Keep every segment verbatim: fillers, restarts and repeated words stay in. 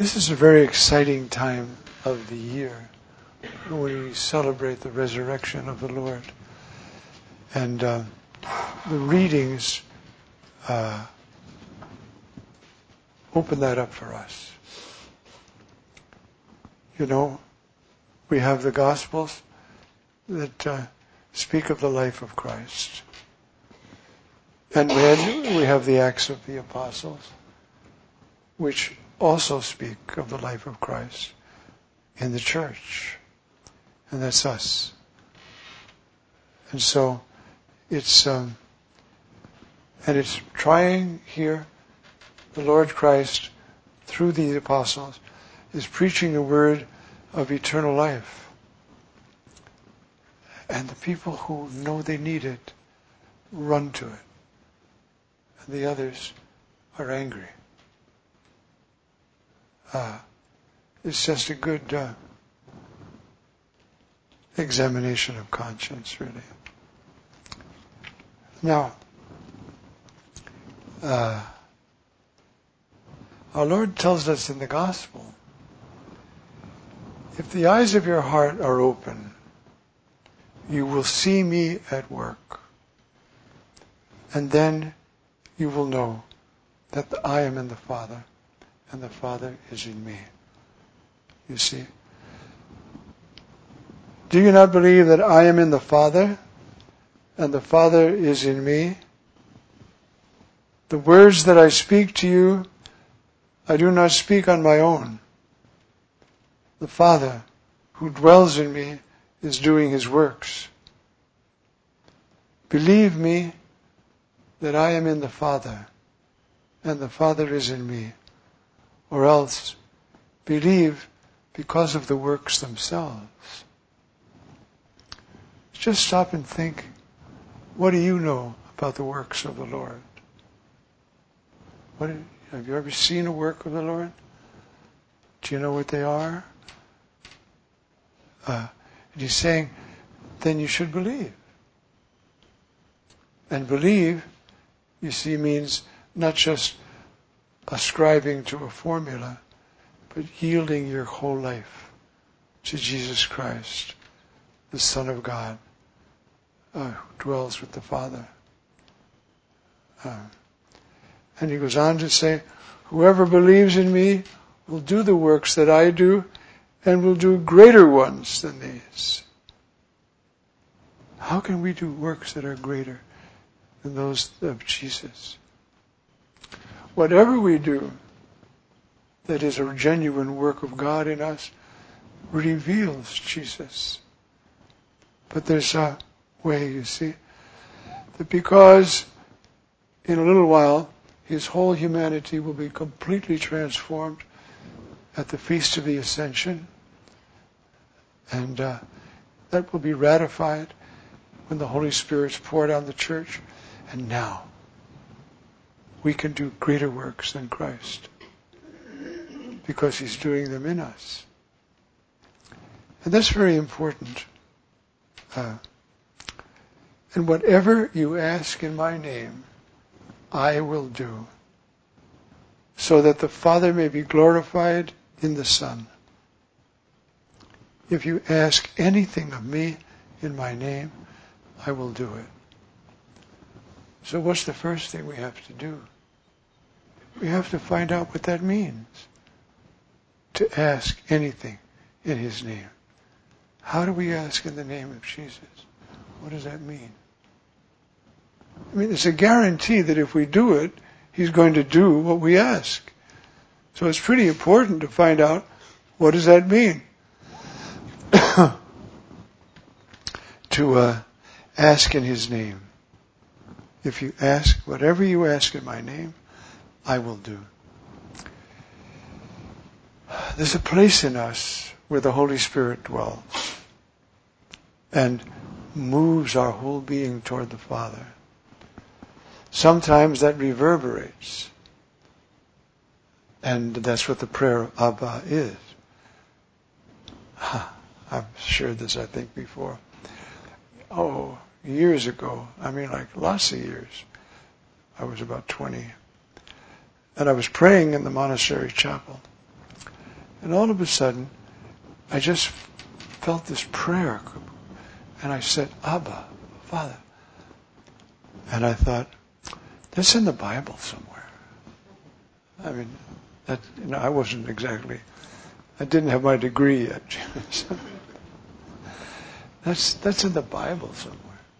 This is a very exciting time of the year when we celebrate the resurrection of the Lord. And uh, the readings uh, open that up for us. You know, we have the Gospels that uh, speak of the life of Christ. And then we have the Acts of the Apostles, which also speak of the life of Christ in the church. And that's us. And so it's, um, and it's trying here, the Lord Christ, through the apostles, is preaching the word of eternal life. And the people who know they need it run to it. And the others are angry. Uh, it's just a good uh, examination of conscience, really. Now, uh, our Lord tells us in the Gospel, if the eyes of your heart are open, you will see me at work. And then you will know that I am in the Father, and the Father is in me. You see? Do you not believe that I am in the Father, and the Father is in me? The words that I speak to you, I do not speak on my own. The Father, who dwells in me, is doing his works. Believe me that I am in the Father, and the Father is in me. Or else, believe because of the works themselves. Just stop and think, what do you know about the works of the Lord? What, have you ever seen a work of the Lord? Do you know what they are? Uh, and he's saying, then you should believe. And believe, you see, means not just ascribing to a formula, but yielding your whole life to Jesus Christ, the Son of God, uh, who dwells with the Father. Uh, and he goes on to say, whoever believes in me will do the works that I do, and will do greater ones than these. How can we do works that are greater than those of Jesus? Whatever we do that is a genuine work of God in us reveals Jesus. But there's a way, you see, that because in a little while his whole humanity will be completely transformed at the Feast of the Ascension, and uh, that will be ratified when the Holy Spirit's poured on the church. And now we can do greater works than Christ because he's doing them in us. And that's very important. Uh, and whatever you ask in my name, I will do, so that the Father may be glorified in the Son. If you ask anything of me in my name, I will do it. So what's the first thing we have to do? We have to find out what that means. To ask anything in his name. How do we ask in the name of Jesus? What does that mean? I mean, it's a guarantee that if we do it, he's going to do what we ask. So it's pretty important to find out, what does that mean? to uh, ask in his name. If you ask, whatever you ask in my name, I will do. There's a place in us where the Holy Spirit dwells and moves our whole being toward the Father. Sometimes that reverberates. And that's what the prayer of Abba is. I've shared this, I think, before. Oh, years ago, I mean like lots of years. I was about twenty. And I was praying in the monastery chapel. And all of a sudden, I just felt this prayer. And I said, Abba, Father. And I thought, that's in the Bible somewhere. I mean, that, you know, I wasn't exactly, I didn't have my degree yet. that's, that's in the Bible somewhere.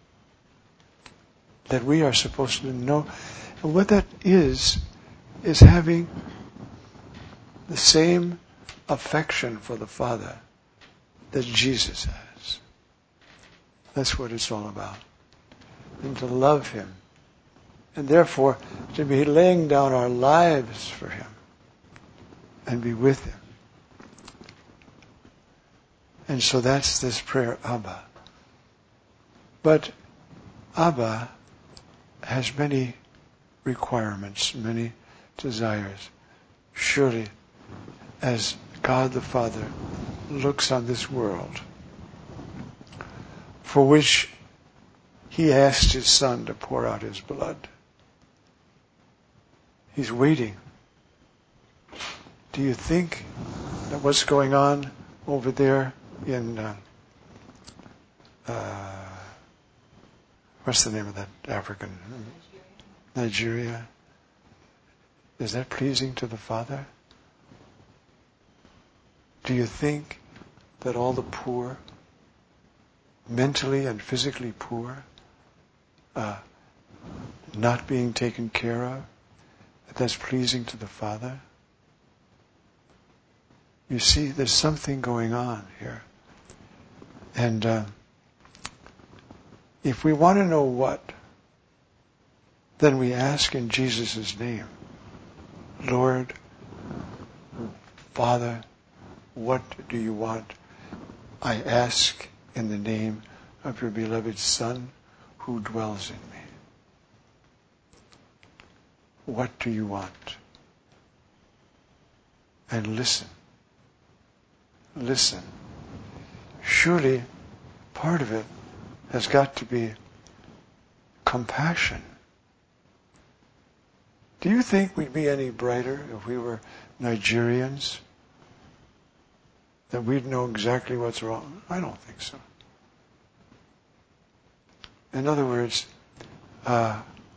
That we are supposed to know. And what that is, is having the same affection for the Father that Jesus has. That's what it's all about. And to love Him. And therefore, to be laying down our lives for Him. And be with Him. And so that's this prayer, Abba. But Abba has many requirements, many desires. Surely, as God the Father looks on this world, for which He asked His Son to pour out His blood, He's waiting. Do you think that what's going on over there in, uh, uh, what's the name of that African? Nigeria. Nigeria. Is that pleasing to the Father? Do you think that all the poor, mentally and physically poor, uh, not being taken care of, that that's pleasing to the Father? You see, there's something going on here. And uh, if we want to know what, then we ask in Jesus' name. Lord, Father, what do you want? I ask in the name of your beloved Son who dwells in me. What do you want? And listen. Listen. Surely part of it has got to be compassion. Do you think we'd be any brighter if we were Nigerians? That we'd know exactly what's wrong? I don't think so. In other words, uh,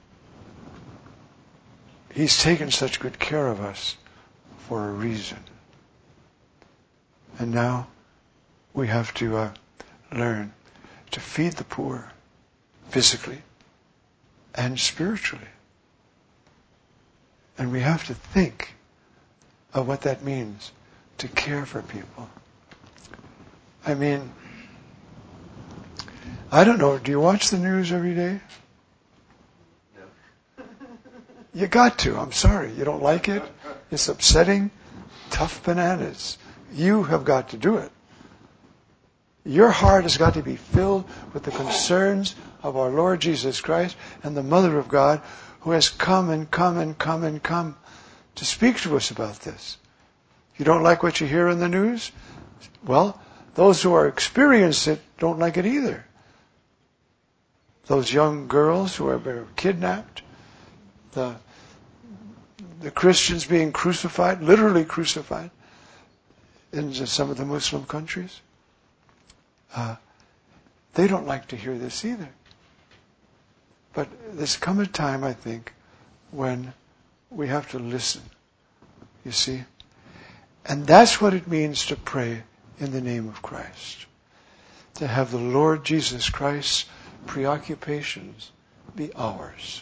He's taken such good care of us for a reason. And now we have to uh, learn to feed the poor physically and spiritually. And we have to think of what that means to care for people. I mean, I don't know, do you watch the news every day? No. You got to, I'm sorry. You don't like it? It's upsetting? Tough bananas. You have got to do it. Your heart has got to be filled with the concerns of our Lord Jesus Christ and the Mother of God, who has come and come and come and come to speak to us about this. You don't like what you hear in the news? Well, those who are experiencing it don't like it either. Those young girls who are kidnapped, the, the Christians being crucified, literally crucified, in some of the Muslim countries. Uh, they don't like to hear this either. But there's come a time, I think, when we have to listen. You see? And that's what it means to pray in the name of Christ. To have the Lord Jesus Christ's preoccupations be ours.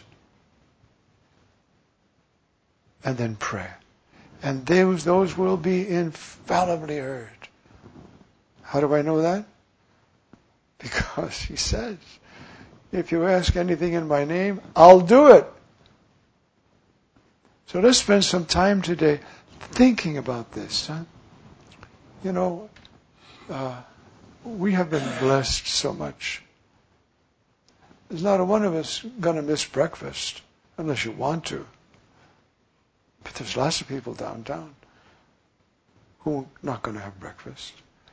And then pray. And those, those will be infallibly heard. How do I know that? Because He says, if you ask anything in my name, I'll do it. So let's spend some time today thinking about this. Huh? You know, uh, we have been blessed so much. There's not a one of us going to miss breakfast unless you want to. But there's lots of people downtown who are not going to have breakfast.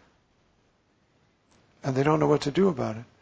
And they don't know what to do about it.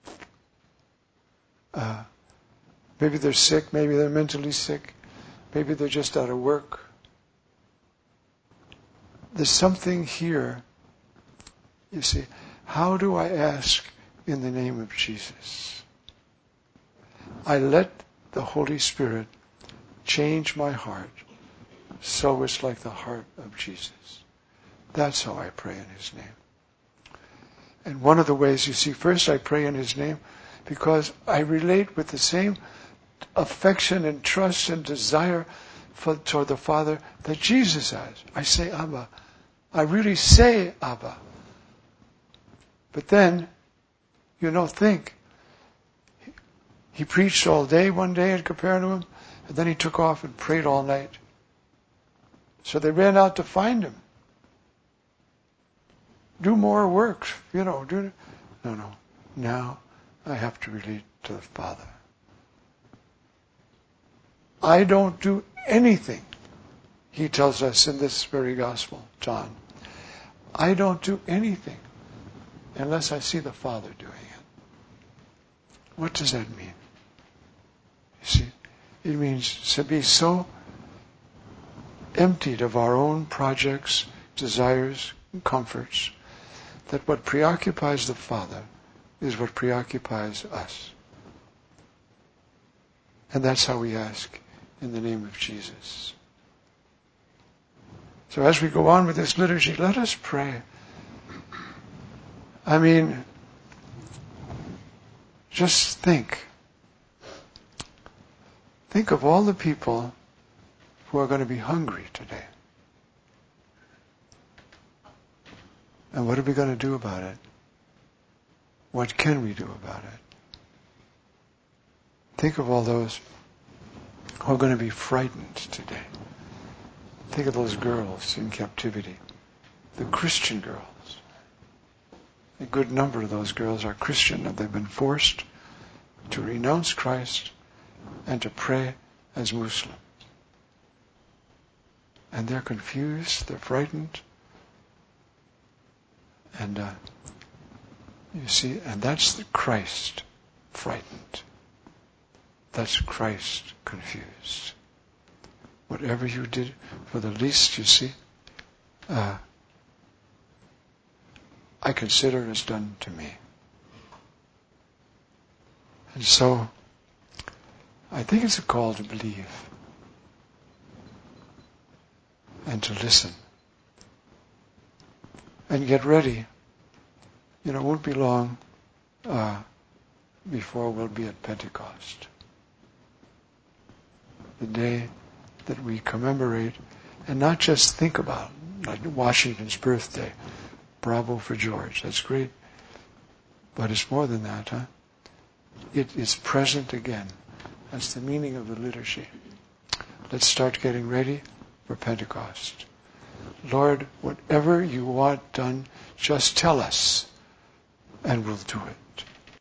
Uh, maybe they're sick, maybe they're mentally sick, maybe they're just out of work. there's something here. You see, how do I ask in the name of Jesus? I let the Holy Spirit change my heart so it's like the heart of Jesus. That's how I pray in His name. And one of the ways, you see, first I pray in His name because I relate with the same affection and trust and desire for, toward the Father that Jesus has. I say Abba. I really say Abba. But then, you know, think. He preached all day one day in Capernaum, and then he took off and prayed all night. So they ran out to find him. Do more works, you know. Do no, no. Now I have to relate to the Father. I don't do anything, he tells us in this very gospel, John. I don't do anything unless I see the Father doing it. What does that mean? You see, it means to be so emptied of our own projects, desires, and comforts, that what preoccupies the Father is what preoccupies us. And that's how we ask in the name of Jesus. So as we go on with this liturgy, let us pray. I mean, just think. Think of all the people who are going to be hungry today. And what are we going to do about it? What can we do about it? Think of all those who are going to be frightened today. Think of those girls in captivity, the Christian girls. A good number of those girls are Christian, and they've been forced to renounce Christ and to pray as Muslim. And they're confused, they're frightened. And uh, you see, and that's the Christ frightened. That's Christ confused. Whatever you did for the least, you see, uh, I consider is done to me. And so, I think it's a call to believe and to listen and get ready. You know, it won't be long uh, before we'll be at Pentecost, the day that we commemorate and not just think about, like Washington's birthday. Bravo for George. That's great. But it's more than that, huh? It is present again. That's the meaning of the liturgy. Let's start getting ready for Pentecost. Lord, whatever you want done, just tell us, and we'll do it.